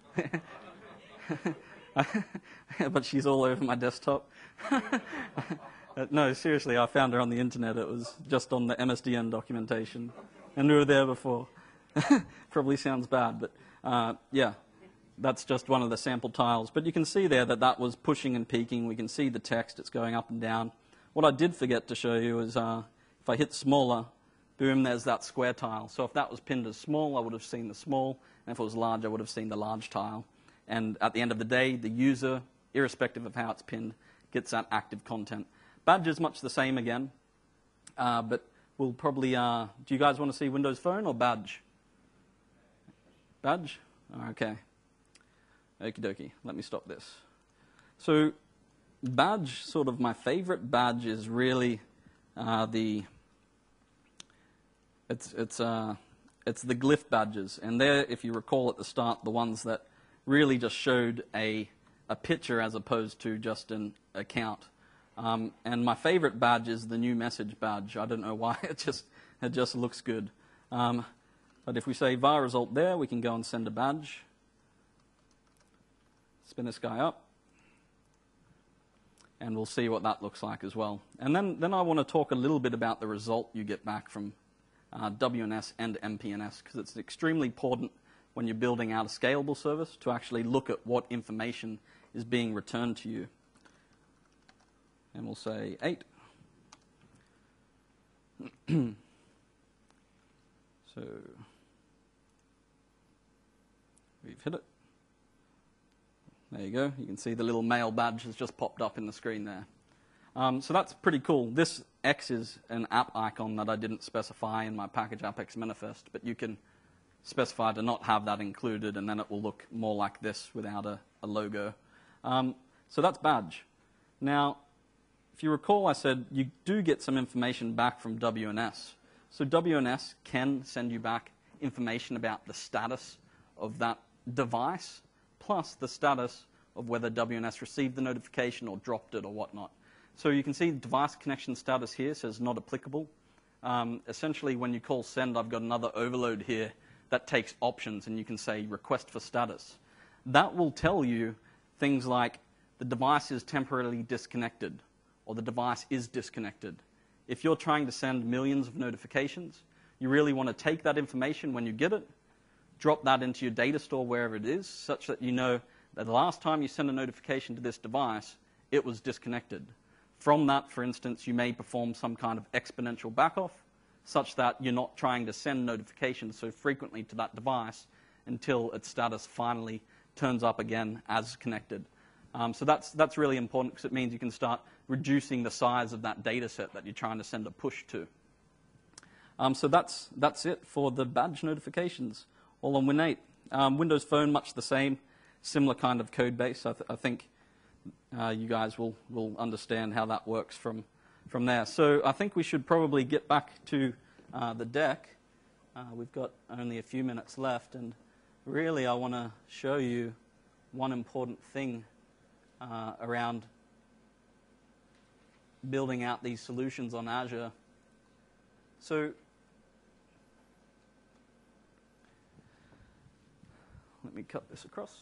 S1: But she's all over my desktop. No, seriously, I found her on the internet. It was just on the M S D N documentation. And we were there before. Probably sounds bad, but uh, yeah. That's just one of the sample tiles. But you can see there that that was pushing and peaking. We can see the text. It's going up and down. What I did forget to show you is uh, if I hit smaller, boom, there's that square tile. So if that was pinned as small, I would have seen the small. And if it was large, I would have seen the large tile. And at the end of the day, the user, irrespective of how it's pinned, gets that active content. Badge is much the same again. Uh, but we'll probably... Uh, do you guys want to see Windows Phone or Badge? Badge? Okay. Okie dokie, let me stop this. So badge, sort of my favorite badge is really uh, the It's, it's, uh, it's the glyph badges. And they're, if you recall at the start, the ones that really just showed a, a picture as opposed to just an account. Um, and my favorite badge is the new message badge. I don't know why, it just, it just looks good. Um, but if we say var result there, we can go and send a badge. Spin this guy up. And we'll see what that looks like as well. And then, then I want to talk a little bit about the result you get back from uh, W N S and M P N S, because it's extremely important when you're building out a scalable service to actually look at what information is being returned to you. And we'll say eight. So we've hit it. There you go. You can see the little mail badge has just popped up in the screen there. Um, so that's pretty cool. This X is an app icon that I didn't specify in my package Apex manifest, but you can specify to not have that included, and then it will look more like this without a, a logo. Um, so that's badge. Now, if you recall, I said you do get some information back from W N S. So W N S can send you back information about the status of that device, plus the status of whether W N S received the notification or dropped it or whatnot. So you can see device connection status here says not applicable. Um, essentially, when you call send, I've got another overload here that takes options, and you can say request for status. That will tell you things like the device is temporarily disconnected, or the device is disconnected. If you're trying to send millions of notifications, you really want to take that information when you get it, drop that into your data store wherever it is, such that you know that the last time you send a notification to this device, it was disconnected. From that, for instance, you may perform some kind of exponential backoff, such that you're not trying to send notifications so frequently to that device until its status finally turns up again as connected. Um, so that's, that's really important, because it means you can start reducing the size of that data set that you're trying to send a push to. Um, so that's, that's it for the badge notifications, all on Win eight. Um, Windows Phone, much the same, similar kind of code base. I, th I think uh, you guys will, will understand how that works from, from there. So I think we should probably get back to uh, the deck. Uh, we've got only a few minutes left, and really I want to show you one important thing uh, around building out these solutions on Azure. So let me cut this across.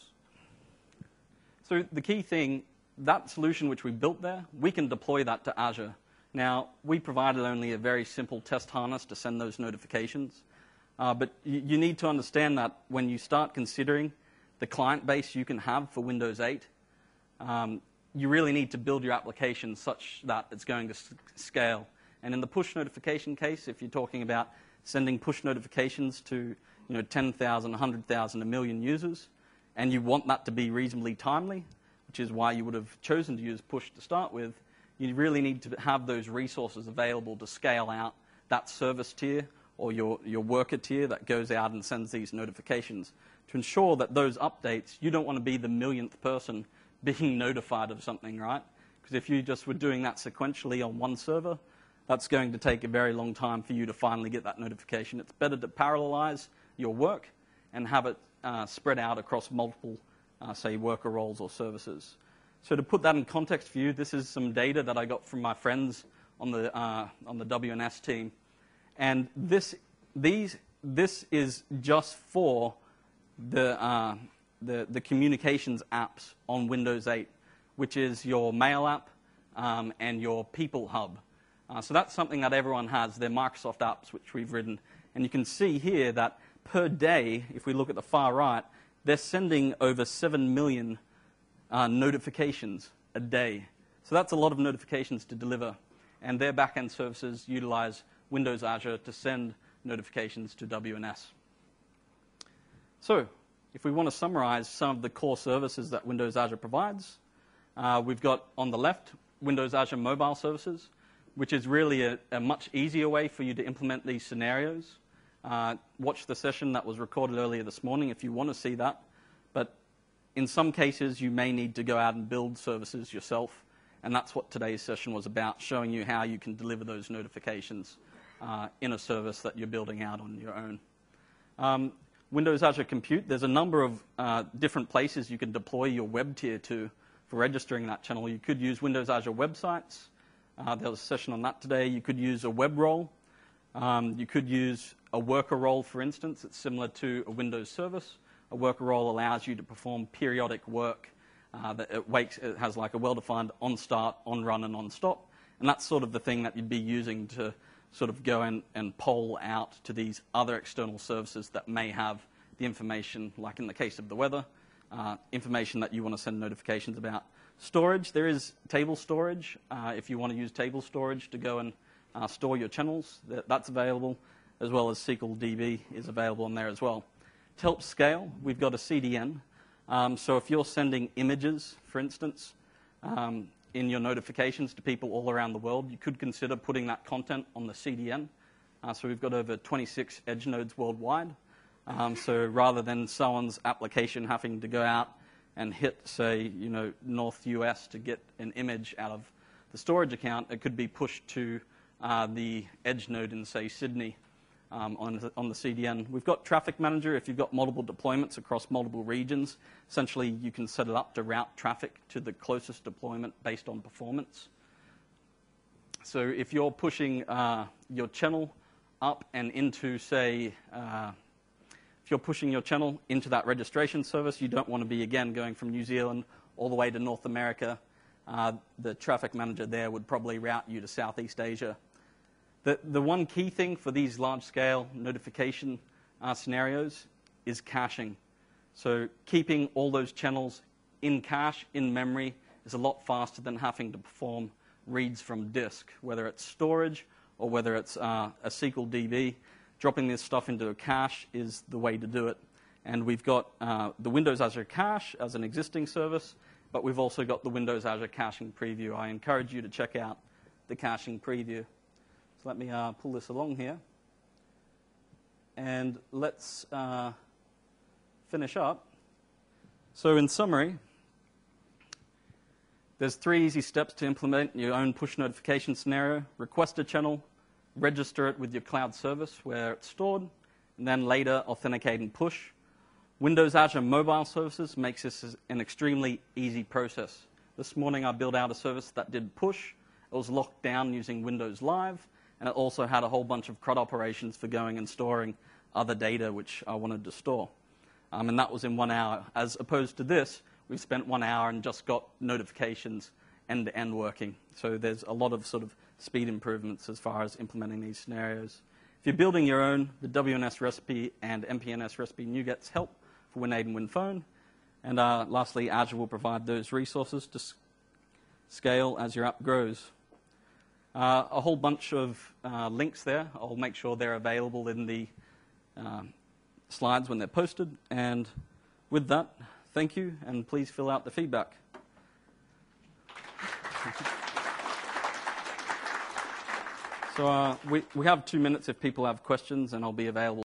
S1: So the key thing, that solution which we built there, we can deploy that to Azure. Now, we provided only a very simple test harness to send those notifications. Uh, but you, you need to understand that when you start considering the client base you can have for Windows eight, um, you really need to build your application such that it's going to scale. And in the push notification case, if you're talking about sending push notifications to you know, ten thousand, one hundred thousand, a million users, and you want that to be reasonably timely, which is why you would have chosen to use push to start with, you really need to have those resources available to scale out that service tier or your, your worker tier that goes out and sends these notifications to ensure that those updates, you don't want to be the millionth person being notified of something, right? Because if you just were doing that sequentially on one server, that's going to take a very long time for you to finally get that notification. It's better to parallelize your work and have it uh, spread out across multiple, uh, say, worker roles or services. So to put that in context for you, this is some data that I got from my friends on the, uh, on the W N S team. And this, these, this is just for the, uh, the, the communications apps on Windows eight, which is your Mail app um, and your People Hub. Uh, so that's something that everyone has. They're Microsoft apps, which we've written. And you can see here that per day, if we look at the far right, they're sending over seven million uh, notifications a day. So that's a lot of notifications to deliver. And their backend services utilize Windows Azure to send notifications to W N S. So if we want to summarize some of the core services that Windows Azure provides, uh, we've got on the left Windows Azure Mobile Services, which is really a, a much easier way for you to implement these scenarios. Uh, watch the session that was recorded earlier this morning if you want to see that. But in some cases, you may need to go out and build services yourself. And that's what today's session was about, showing you how you can deliver those notifications uh, in a service that you're building out on your own. Um, Windows Azure Compute, there's a number of uh, different places you can deploy your web tier to for registering that channel. You could use Windows Azure Websites. Uh, there was a session on that today. You could use a web role. Um, you could use a worker role, for instance. It's similar to a Windows service. A worker role allows you to perform periodic work. Uh, that it, wakes, it has like a well-defined on-start, on-run, and on-stop. And that's sort of the thing that you'd be using to sort of go in and poll out to these other external services that may have the information, like in the case of the weather, uh, information that you want to send notifications about. Storage, there is table storage. Uh, if you want to use table storage to go and uh, store your channels, that, that's available, as well as S Q L D B is available in there as well. To help scale, we've got a C D N. Um, so if you're sending images, for instance, um, in your notifications to people all around the world, you could consider putting that content on the C D N. Uh, so we've got over twenty-six edge nodes worldwide. Um, so rather than someone's application having to go out and hit, say, you know, North U S to get an image out of the storage account, it could be pushed to uh, the edge node in, say, Sydney um, on, the, on the C D N. We've got Traffic Manager. If you've got multiple deployments across multiple regions, essentially you can set it up to route traffic to the closest deployment based on performance. So if you're pushing uh, your channel up and into, say, uh, if you're pushing your channel into that registration service, you don't want to be, again, going from New Zealand all the way to North America. Uh, the Traffic Manager there would probably route you to Southeast Asia. The, the one key thing for these large-scale notification uh, scenarios is caching. So keeping all those channels in cache, in memory, is a lot faster than having to perform reads from disk, whether it's storage or whether it's uh, a S Q L D B. Dropping this stuff into a cache is the way to do it. And we've got uh, the Windows Azure Cache as an existing service, but we've also got the Windows Azure Caching Preview. I encourage you to check out the Caching Preview. So let me uh, pull this along here. And let's uh, finish up. So in summary, there's three easy steps to implement your own push notification scenario. Request a channel, register it with your cloud service where it's stored, and then later authenticate and push. Windows Azure Mobile Services makes this an extremely easy process. This morning I built out a service that did push. It was locked down using Windows Live, and it also had a whole bunch of CRUD operations for going and storing other data which I wanted to store. Um, and that was in one hour. As opposed to this, we spent one hour and just got notifications end-to-end working. So there's a lot of sort of speed improvements as far as implementing these scenarios. If you're building your own, the W N S recipe and M P N S recipe NuGets help for Win eight and Win Phone. And uh, lastly, Azure will provide those resources to scale as your app grows. Uh, a whole bunch of uh, links there. I'll make sure they're available in the uh, slides when they're posted. And with that, thank you, and please fill out the feedback. So uh, we, we have two minutes if people have questions, and I'll be available.